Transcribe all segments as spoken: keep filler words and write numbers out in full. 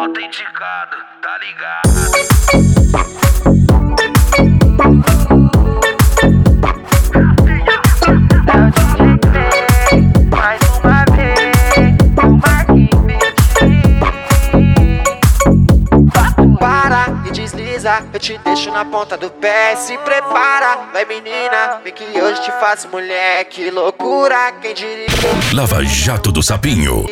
Autenticado, tá ligado? É o D J Clay, mais uma vez, o Marquinhos Beat. Para e desliza, eu te deixo na ponta do pé. Se prepara, vai menina, vem que hoje te faço mulher. Que loucura, quem diria? Lava Jato do Sapinho.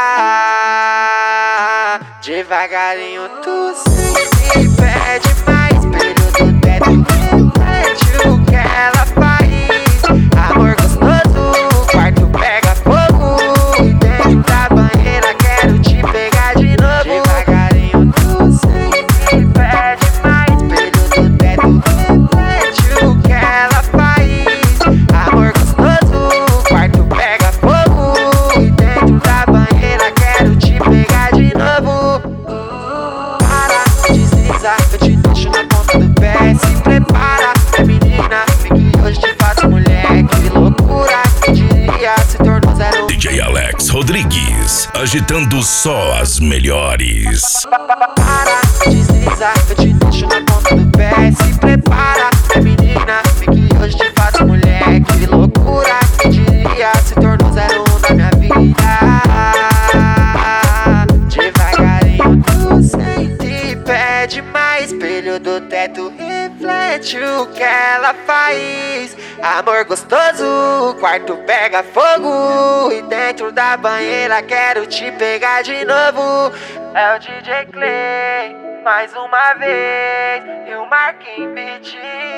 Devagarinho tu sempre pede mais. Espelho do teto reflete o que ela faz. Amor gostoso, o quarto pega fogo. E dentro da banheira quero te pegar de novo. Devagarinho tu sempre pede mais. Espelho do teto reflete o que ela faz. Amor gostoso, o quarto pega fogo. E dentro da banheira quero te pegar de novo. Para, desliza, eu te deixo na ponta do pé. Se prepara, é menina, vem que hoje te faço mulher. Que loucura, quem diria, se tornou zero. D J Alex Rodrigues, agitando só as melhores. Para, desliza, eu te deixo na ponta do pé. Se prepara, é menina, vem que hoje te faço mulher. Que loucura, quem diria, se tornou zero um na minha vida. Devagarinho tu sente e pede mais. Espelho do teto reflete o que ela faz. Amor gostoso, o quarto pega fogo. E dentro da banheira quero te pegar de novo. É o D J Clay, mais uma vez, e o Marquinhos Beat.